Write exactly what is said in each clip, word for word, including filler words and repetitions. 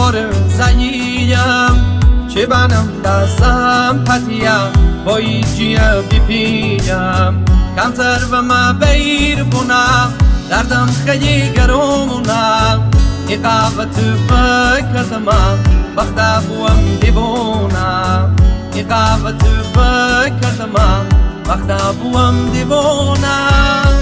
خور زییم چه بنم دستم پتیم با ایجیه بیپیم کمتر و ما بیر بونم دردم خیلی گرومونم ای قوت فکرتم وقتا بوم دیوونم ای قوت فکرتم وقتا بوم دیوونم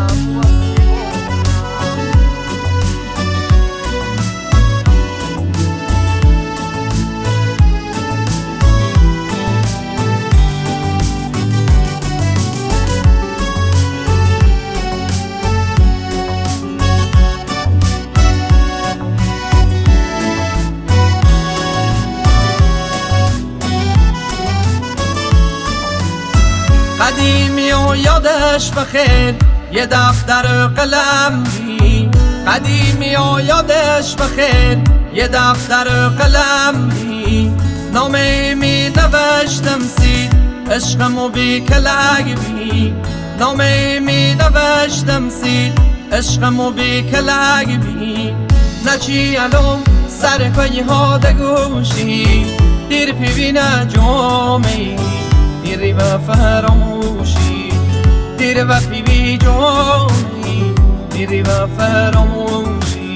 قدیمی و یادش بخیر یه دفتر قلم بی قدیمی و یادش بخیر یه دفتر قلم بی نامه می نوشتم سید عشقمو بی کلگ بی نامه می نوشتم سید عشقمو بی کلگ بی نچی الان سر پی ها دگوشی دیر پیوینه جامعی دیری و فراموشی دیری و پیوی جانی دیری و فراموشی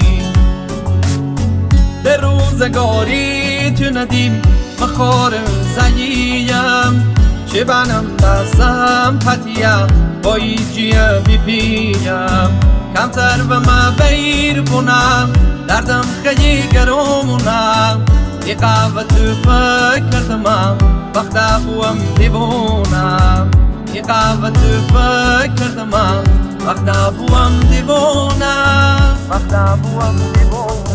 به روزگاری تو ندیم مخار زییم چه بنم دستم پتیم با ایجیه بیپیم کمتر و ما بیر بونم دردم خیلی گرومونم ای قوت فکرتم وقتا بوم دیوونم ای قوت فکرتم وقتا بوم دیوونم وقتا بوم دیوونم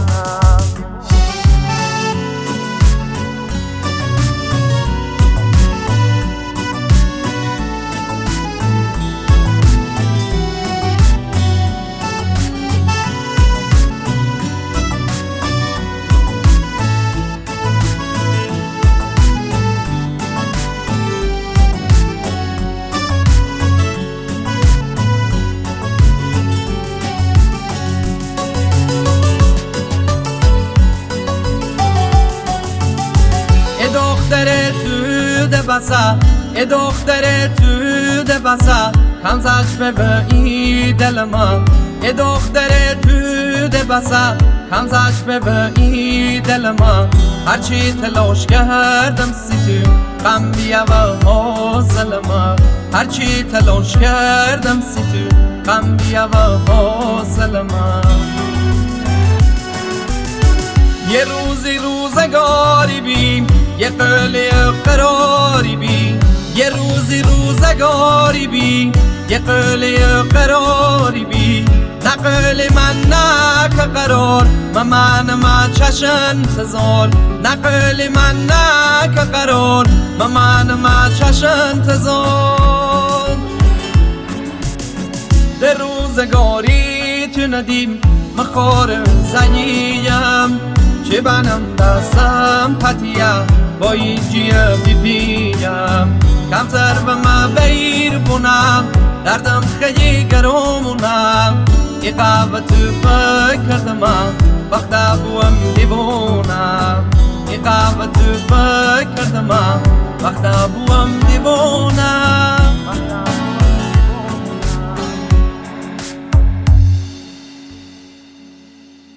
دختر تو ده بسا ای دختر تو ده بسا کمزش به ای دل ما ای دختر تو ده بسا کمزش به ای دل ما هرچی تلاش کردم سی تو غم بیا و حاصل ما هرچی تلاش کردم سی تو غم بیا و حاصل ما یه روزی روزگاری بیم یه قله قراری بی یه روزی روزگاری بی یه قله قراری بی نقل من نه که قرار و من ما چش انتظار نقل من نه که قرار و من ما چش انتظار در روزگاری تو ندیم مخار زنیم چه بنم دستم پتیم با ایجیه بیپیم کمتر و ما بیر بونم دردم خیلی گرومونم ای قوت فکرتم وقتا